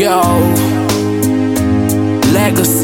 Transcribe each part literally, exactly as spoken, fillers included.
Yo, legacy,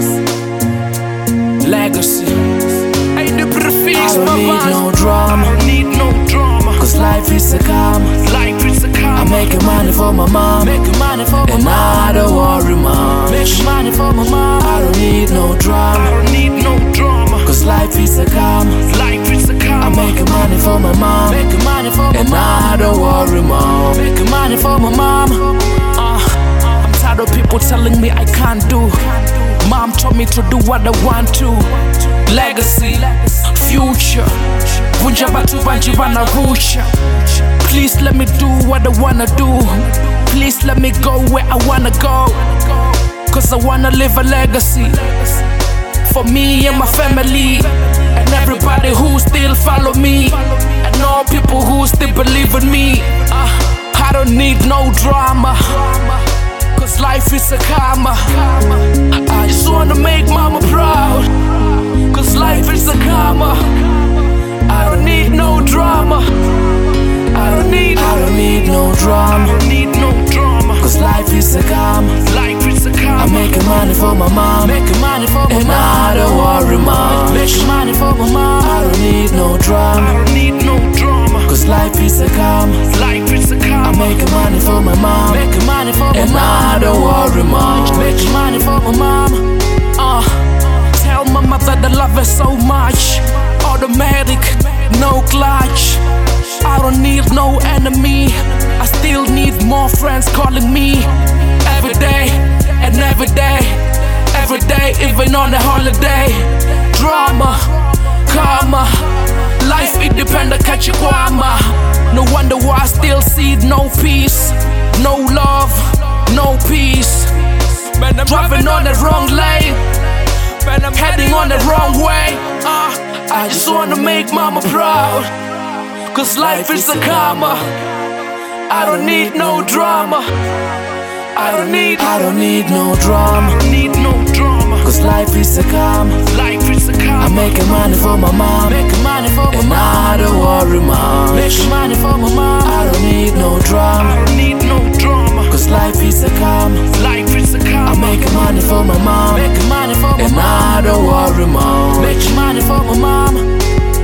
legacy. Ain't the prefix, I don't my need man. no drama, I don't need no drama. cause life is a calm. Life is a I'm calm. making money for my mom, Making money for my and mom. I don't worry, mom. Making money for my mom. I don't need no I drama, don't need no drama. cause life is a calm. Life is a calm. I'm making money for my mom, Making money for my and mom. I don't worry, mom. Making money for my mom. Uh, I'm tired of people telling me I can't do. Mom told me to do what I want to. Legacy, future. Vunja batu banji vanarusha. Please let me do what I wanna do. Please let me go where I wanna go. Cause I wanna leave a legacy for me and my family, and everybody who still follow me, and all people who still believe in me. uh, I don't need no drama, cause life is a karma. I just wanna make mama proud, cause life is a karma. I don't need no drama. I don't need I don't need no I drama, don't need no drama. cause life is a calm. Life is a karma. I'm making money for my mom, Making money for my and I mom. don't worry, mom. Making money for my mom. I don't need no I drama, don't need no drama. cause life is a calm. Life is a I'm karma. making money for my mom, Making money for my and I mom. don't worry, mom. Making money for my mom. Uh, tell my mother that I love her so much. Automatic, no clutch. I don't need no enemy. I still need more friends calling me every day and every day, every day, even on a holiday. Drama, karma, life independent, catch you kwama. No wonder why I still see no peace, no love, no peace. Man, I'm driving on the wrong lane. Man, I'm heading on the wrong way. Uh, I just wanna make mama proud, cause life is a karma. I don't need no drama. I don't need I don't need no I drama, don't need no drama. cause life is a calm. Life is a I'm karma. making money for my mom, Making money for my and mom. I don't worry, mom. Making money for my mom. I don't need no I drama, don't need no drama. cause life is a calm. Life is a I'm karma. making money for my mom, Making money for my and mom. I don't worry, mom. Making money for my mom.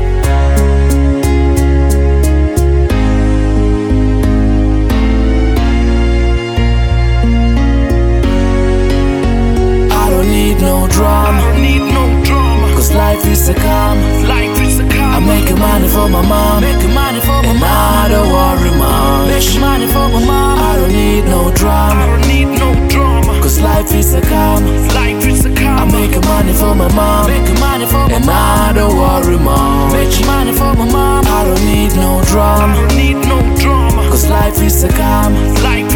I don't need no I drama, don't need no drama. cause life is a calm. Life is a I'm karma. making money for my mom, Making money for my and mom. I don't worry, mom. Making money for my mom. I don't need no I drama, don't need no drama. cause life is a calm. Life is a I'm karma. making money for my mom, Making money for my and mom. I don't worry, mom. Making money for my mom. I don't need no I drama, don't need no drama. cause life is a calm. Life